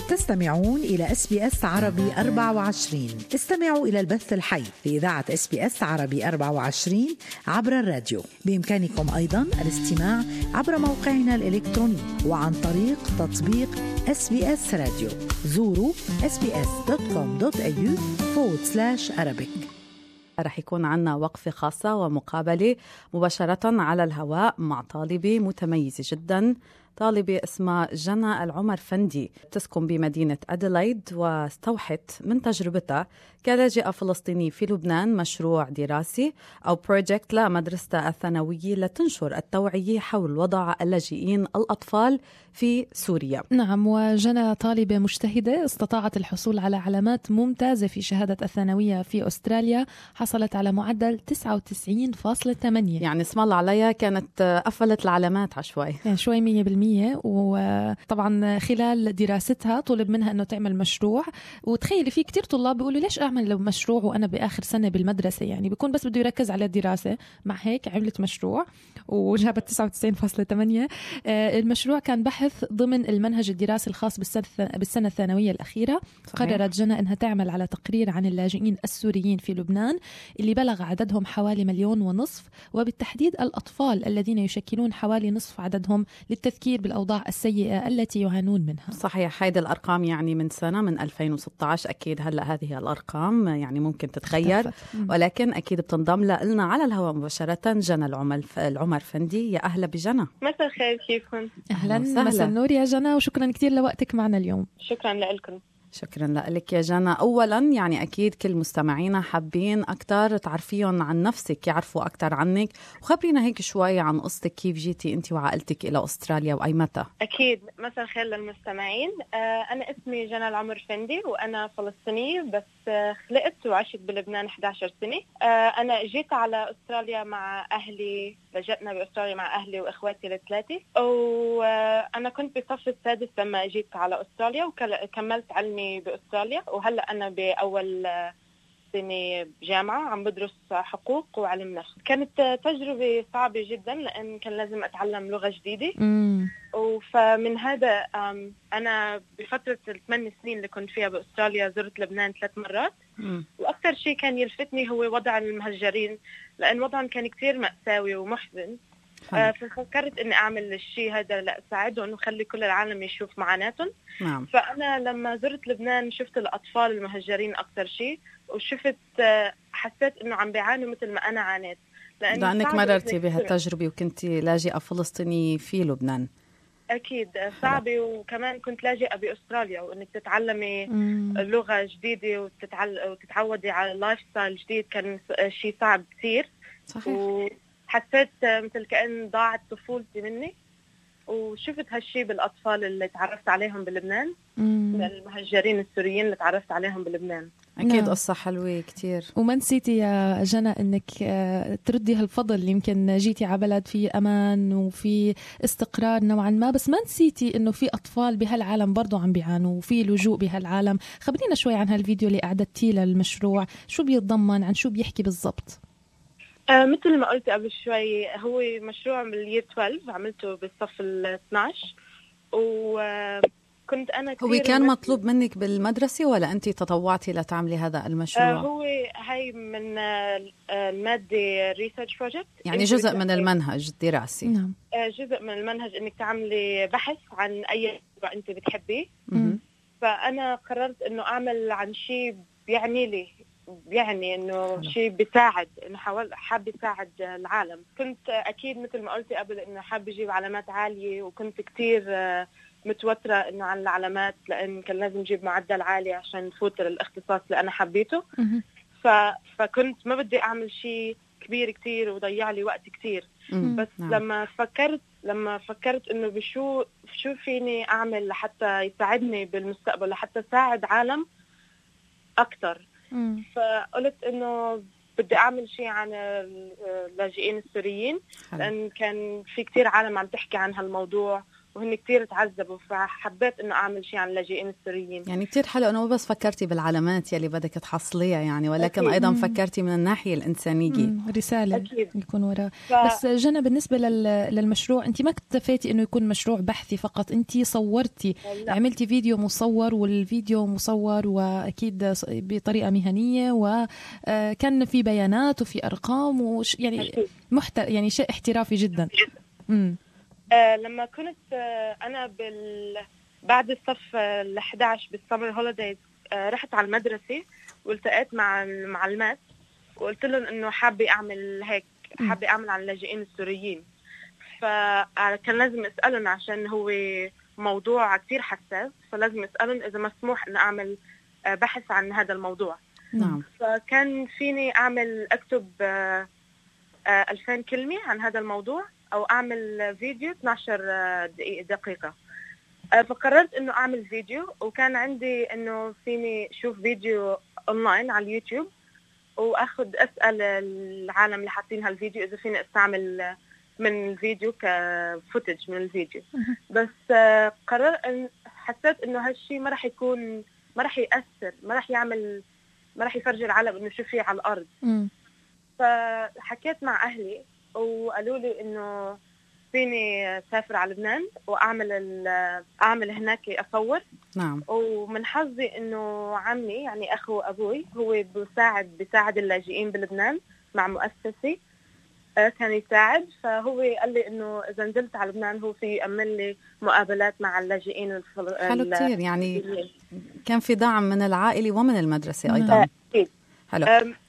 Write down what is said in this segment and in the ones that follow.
تستمعون إلى SBS عربي 24. استمعوا إلى البث الحي لإذاعة SBS عربي 24 عبر الراديو. بإمكانكم أيضاً الاستماع عبر موقعنا الإلكتروني وعن طريق تطبيق SBS راديو. زوروا sbs.com.au/Arabic. رح يكون عنا وقفة خاصة ومقابلة مباشرة على الهواء مع طالبة متميزة جداً، طالبة اسمها جنى العمر فندي، تسكن بمدينة أديلايد، واستوحت من تجربتها كلاجئة فلسطينية في لبنان مشروع دراسي أو بروجكت لمدرستها الثانوية لتنشر التوعية حول وضع اللاجئين الأطفال في سوريا. نعم، وجنى طالبة مجتهدة استطاعت الحصول على علامات ممتازة في شهادة الثانوية في أستراليا، حصلت على معدل 99.8. يعني اسم الله عليها، كانت قفلت العلامات عشوائي، يعني شوي 100%. وطبعا خلال دراستها طلب منها أنه تعمل مشروع، وتخيلي في كتير طلاب بيقولوا ليش أعمل مشروع وأنا بآخر سنة بالمدرسة، يعني بيكون بس بده يركز على الدراسة. مع هيك عملت مشروع وجابت 99.8. المشروع كان بحث ضمن المنهج الدراسي الخاص بالسنة الثانوية الأخيرة. صحيح. قررت جنى أنها تعمل على تقرير عن اللاجئين السوريين في لبنان اللي بلغ عددهم حوالي 1.5 مليون، وبالتحديد الأطفال الذين يشكلون حوالي نصف عددهم، للتذكير بالأوضاع السيئة التي يعانون منها. صحيح، هيدا الأرقام يعني من سنة، من 2016. أكيد هلأ هذه الأرقام يعني ممكن تتغير، ولكن أكيد بتنضم لنا على الهواء مباشرة جنى العمر فندي. يا أهلا بجنى. مساء الخير، كيفكم؟ أهلا، مساء النور يا جنى، وشكرا كتير لوقتك معنا اليوم. شكرا لكم. شكرا لك يا جنى. أولا يعني أكيد كل مستمعينا حابين أكتر تعرفيهم عن نفسك، يعرفوا أكتر عنك، وخبرينا هيك شوي عن قصتك، كيف جيتي أنت وعائلتك إلى أستراليا وأي متى؟ أكيد. مساء الخير للمستمعين. أنا اسمي جنى العمر فندي، وأنا فلسطينية بس خلقت وعشت بلبنان 11 سنة. أنا جيت على أستراليا مع أهلي، لجأنا بأستراليا مع أهلي وإخواتي ال3، وأنا كنت بصف السادس لما جيت على أستراليا، وكملت علمي بأستراليا، وهلأ أنا بأول سنة جامعة عم بدرس حقوق وعلم نفس. كانت تجربة صعبة جدا لأن كان لازم أتعلم لغة جديدة. فمن هذا أنا بفترة 8 سنين اللي كنت فيها بأستراليا زرت لبنان 3 مرات. وأكثر شيء كان يلفتني هو وضع المهجرين، لأن وضعهم كان كتير مأساوي ومحزن. ففكرت إني أعمل الشيء هذا لأساعدهم وخلي كل العالم يشوف معاناتهم. نعم. فأنا لما زرت لبنان شفت الأطفال المهجرين أكثر شيء، وشفت حسيت إنه عم بيعانوا مثل ما أنا عانيت، لأنك مررتي بهالتجربة وكنتي لاجئة فلسطينية في لبنان. أكيد صعبة، وكمان كنت لاجئة بأستراليا، وإنك تتعلمي لغة جديدة وتتعودي على لايف ستايل جديد كان شيء صعب كثير. صحيح. حسيت مثل كأن ضاعت طفولتي مني، وشفت هالشي بالأطفال اللي تعرفت عليهم بلبنان، المهجرين السوريين اللي تعرفت عليهم بلبنان. أكيد قصة حلوة كتير. وما نسيتي يا جنى أنك تردي هالفضل، يمكن جيتي على بلد في أمان وفي استقرار نوعا ما، بس ما نسيتي أنه في أطفال بهالعالم برضو عم بيعانوا وفي لجوء بهالعالم. خبرينا شوي عن هالفيديو اللي أعددتيه للمشروع، شو بيتضمن، عن شو بيحكي بالضبط؟ مثل ما قلت قبل شوي، هو مشروع من اليير 12، عملته بالصف 12. وكنت أنا كثير. هو كان مطلوب منك بالمدرسة ولا أنت تطوعتي لتعملي هذا المشروع؟ هو هاي من المادة ريسيرش بروجكت، يعني جزء من المنهج الدراسي. نعم. جزء من المنهج إنك تعملي بحث عن أي موضوع أنت بتحبيه. فأنا قررت إنه أعمل عن شيء يعني إنه شيء بيساعد، إنه حاب يساعد العالم. كنت أكيد مثل ما قلتي قبل إنه حاب يجيب علامات عالية، وكنت كتير متوترة إنه عن العلامات، لأن كان لازم نجيب معدل عالي عشان نفوت الاختصاص اللي أنا حبيته. فكنت ما بدي أعمل شيء كبير كتير وضيع لي وقت كتير. بس لما فكرت إنه بشو فيني أعمل لحتى يساعدني بالمستقبل، لحتى ساعد عالم أكتر. فقلت إنه بدي أعمل شيء عن اللاجئين السوريين، لأن كان في كتير عالم عم تحكي عن هالموضوع، وهن كتير تعذبوا، فحبيت إنه أعمل شيء عن اللاجئين السوريين. يعني كتير حلو إنه بس فكرتي بالعلامات يلي بدك تحصليها يعني، ولكن أكيد. أيضا فكرتي من الناحية الإنسانية. رسالة أكيد. يكون وراء. بس جنى، بالنسبة للمشروع، أنت ما اكتفيتي إنه يكون مشروع بحثي فقط، أنت صورتي، عملتي فيديو مصور، والفيديو مصور وأكيد بطريقة مهنية، وكان في بيانات وفي أرقام يعني يعني شيء احترافي جدا. لما كنت أنا بعد الصف 11 بالسمر هوليديز رحت على المدرسة والتقيت مع المعلمات وقلت لهم إنه حابة أعمل هيك، حابة أعمل عن اللاجئين السوريين. فكان لازم أسألهم عشان هو موضوع كتير حساس، فلازم أسألهم إذا مسموح إن أعمل بحث عن هذا الموضوع. نعم. فكان فيني أكتب 2000 كلمة عن هذا الموضوع أو أعمل فيديو 12 دقيقة. فقررت إنه أعمل فيديو، وكان عندي إنه فيني شوف فيديو أونلاين على اليوتيوب وأخذ أسأل العالم اللي حاطين هالفيديو إذا فيني أستعمل من الفيديو كفوتج من الفيديو. بس حسيت إنه هالشي ما راح يأثر، ما راح يفرج العالم إنه شو في على الأرض. فحكيت مع أهلي وقالوا لي إنه فيني أسافر على لبنان وأعمل هناك أصور. نعم. ومن حظي إنه عمي يعني أخو أبوي هو بيساعد اللاجئين بلبنان مع مؤسسة كان يساعد، فهو قال لي إنه إذا نزلت على لبنان هو في يأمن لي مقابلات مع اللاجئين. حلو كتير، يعني كان في دعم من العائلة ومن المدرسة أيضا. حلو.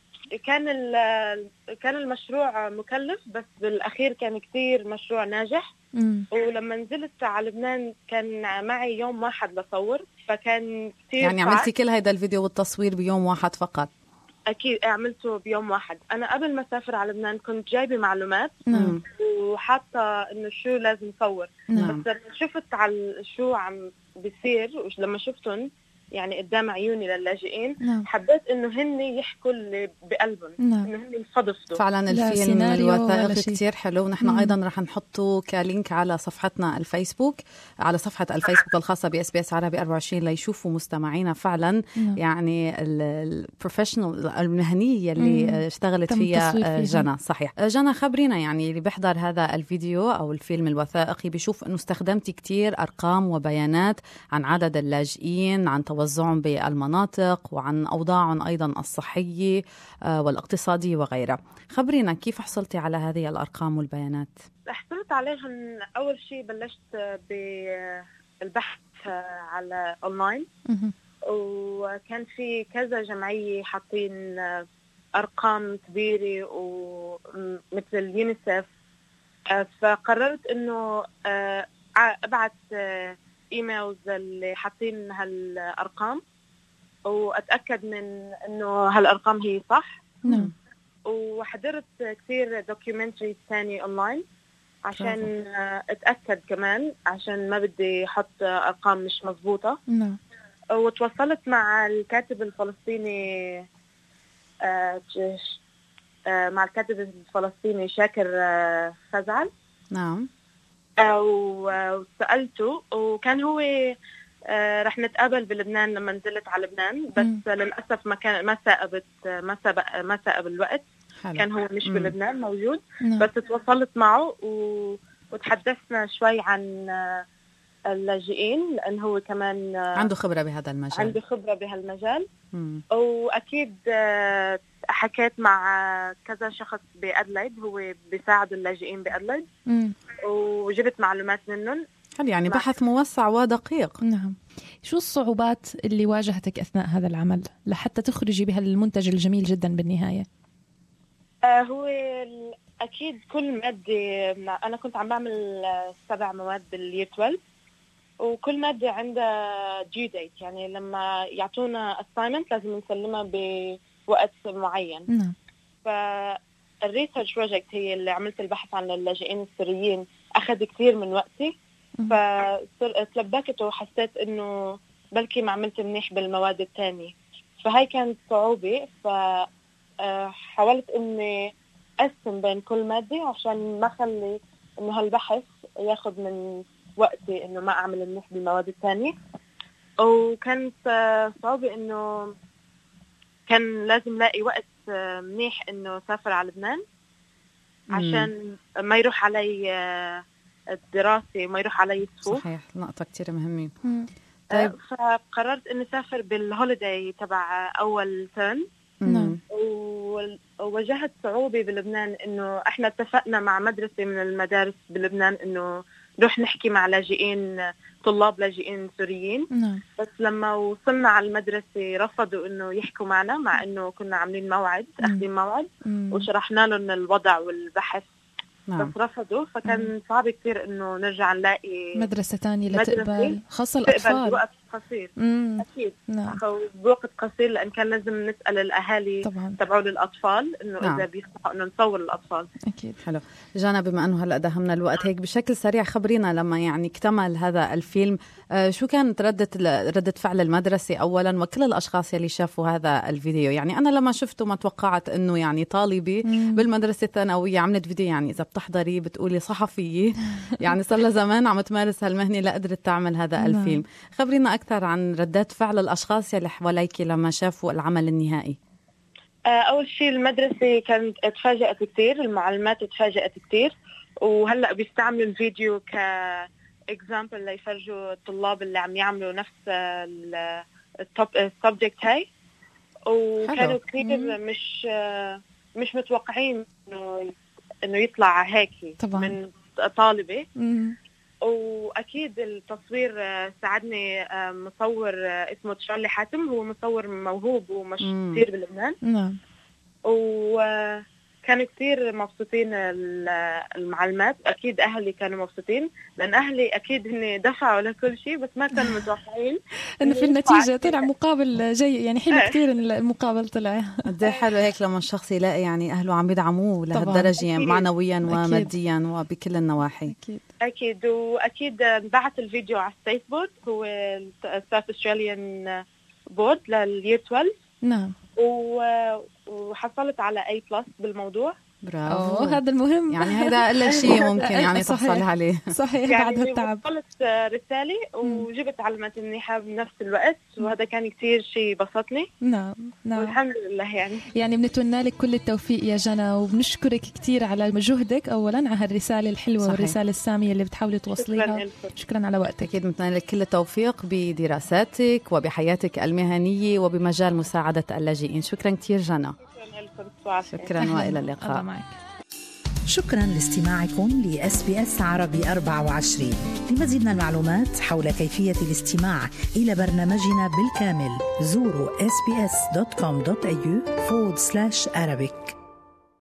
كان المشروع مكلف، بس بالأخير كان كتير مشروع ناجح. ولما نزلت على لبنان كان معي يوم واحد لصور، فكان كتير يعني عملتي كل هيدا الفيديو والتصوير بيوم واحد فقط؟ أكيد عملته بيوم واحد. أنا قبل ما أسافر على لبنان كنت جايبة معلومات وحاطة إنه شو لازم صور. بس لما شفت على شو عم بيصير ولما شفتهم يعني قدام عيوني للاجئين، حبيت إنه هن يحكوا اللي بقلبهم، إنه هن يفضفضوا. فعلا الفيلم الوثائقي كتير حلو، ونحن أيضا رح نحطه كلينك على صفحتنا الفيسبوك، على صفحة الفيسبوك الخاصة بSBS عربي 24 ليشوفوا مستمعينا فعلا يعني البروفيشنال المهنية اللي اشتغلت فيها جنى. صحيح. جنى، خبرينا يعني اللي بيحضر هذا الفيديو أو الفيلم الوثائقي بيشوف إنه استخدمتي كتير أرقام وبيانات عن عدد اللاجئين، عن توزعهم بالمناطق، وعن أوضاعهم أيضا الصحية والاقتصادية وغيرها. خبرينا كيف حصلتي على هذه الأرقام والبيانات؟ حصلت عليهم أول شيء بلشت بالبحث على أونلاين، وكان في كذا جمعية حاطين أرقام كبيرة ومثل اليونيسف. فقررت إنه أبعت إيميلز اللي حاطين هالأرقام وأتأكد من إنه هالأرقام هي صح. وحضرت كثير دوكيومنتري ثاني أونلاين عشان أتأكد كمان، عشان ما بدي أحط أرقام مش مضبوطة. وتواصلت مع الكاتب الفلسطيني شاكر فزعل. نعم. وسألته، وكان هو رح نتقابل بلبنان لما نزلت على لبنان، بس للأسف ما سبق الوقت. حلو. كان هو مش بلبنان موجود. بس تواصلت معه وتحدثنا شوي عن اللاجئين، لأنه هو كمان عنده خبرة بهالمجال. وأكيد حكيت مع كذا شخص بأدلايد هو بيساعد اللاجئين بأدلايد، وجبت معلومات منهم. يعني بحث موسع ودقيق. نعم. شو الصعوبات اللي واجهتك أثناء هذا العمل لحتى تخرجي بهالمنتج الجميل جدا بالنهاية؟ هو أكيد كل مادة، أنا كنت عم بعمل 7 مواد باليير 12، وكل مادة عندها due date، يعني لما يعطونا assignment لازم نسلمها بوقت معين. فالريسيرش بروجكت هي اللي عملت البحث عن اللاجئين السوريين أخذ كثير من وقتي، فتلبكت وحسيت إنه بلكي ما عملت منيح بالمواد الثانية، فهاي كانت صعوبة. فحاولت إني أقسم بين كل مادة عشان ما خلي إنه هالبحث ياخد من وقتي إنه ما أعمل منيح بالمواد الثانية. وكانت صعوبة إنه كان لازم لاقي وقت منيح إنه سافر على لبنان عشان ما يروح علي الدراسة وما يروح علي الصفوف. صحيح، نقطة كتير مهمة. طيب فقررت إني سافر بالهوليداي تبع أول ترم. وواجهت صعوبة بلبنان إنه إحنا اتفقنا مع مدرسة من المدارس بلبنان إنه نروح نحكي مع لاجئين، طلاب لاجئين سوريين. بس لما وصلنا على المدرسة رفضوا إنه يحكوا معنا، مع إنه كنا عاملين موعد أخذين موعد وشرحنا لهم الوضع والبحث. بس رفضوا، فكان صعب كتير إنه نرجع نلاقي مدرسة تانية لتقبل، خاصة الأطفال بوقت قصير. أكيد بوقت قصير، لأن كان لازم نسأل الأهالي تبعوا للأطفال إنه إذا بيسمحوا إنه نصور الأطفال. أكيد. حلو جانا، بما أنه هلأ دهمنا الوقت هيك بشكل سريع، خبرينا لما يعني اكتمل هذا الفيلم شو كانت ردة فعل المدرسة أولا وكل الأشخاص يلي شافوا هذا الفيديو؟ يعني أنا لما شفته ما توقعت إنه يعني طالبي بالمدرسة الثانوية عملت فيديو، يعني إذا بتحضري بتقولي صحفية يعني صار لها زمان عم تمارس هالمهنة لقدرت تعمل هذا الفيلم. خبرينا أكثر عن ردات فعل الأشخاص يلي حواليك لما شافوا العمل النهائي. أول شيء المدرسة كانت اتفاجأت كتير، المعلمات اتفاجأت كتير، وهلأ بيستعملوا الفيديو كإكزامبل ليفرجوا الطلاب اللي عم يعملوا نفس السبجكت هاي. وكانوا كتير مش متوقعين إنه يطلع هيك من طالبة. وأكيد التصوير ساعدني مصور اسمه تشارلي حاتم، هو مصور موهوب ومش كتير بلبنان. وكانوا كتير مبسوطين المعلمات. أكيد أهلي كانوا مبسوطين، لأن أهلي أكيد هن دفعوا لكل شيء، بس ما كانوا متوقعين إنه في النتيجة طلع مقابل جيد. يعني حلو كتير إن المقابل طلع. قديه حلو هيك لما الشخص يلاقي يعني أهله عم يدعموه لهالدرجة معنويا وماديا وبكل النواحي. أكيد. وأكيد بعت الفيديو على ستيت بورد، هو South Australian بورد لليير 12. نعم. وحصلت على A+ بالموضوع. برافو، هذا المهم. يعني هذا أقل شيء ممكن يعني تحصل عليه. صحيح. يعني بعد هالتعب وصلت رسالة وجبت علامات منيحة بنفس الوقت، وهذا كان كتير شيء بسطني. نعم. والحمد لله. يعني بنتمنى لك كل التوفيق يا جنى، وبنشكرك كتير على مجهودك أولا على هالرسالة الحلوة. صحيح. والرسالة السامية اللي بتحاولي توصليها. شكرا على وقتك. أكيد بنتمنى لك كل التوفيق بدراساتك وبحياتك المهنية وبمجال مساعدة اللاجئين. شكرا كتير جنى. شكرا وإلى اللقاء. شكرا لاستماعكم لSBS عربي 24. لمزيد من المعلومات حول كيفية الاستماع إلى برنامجنا بالكامل زوروا sbs.com.au/Arabic.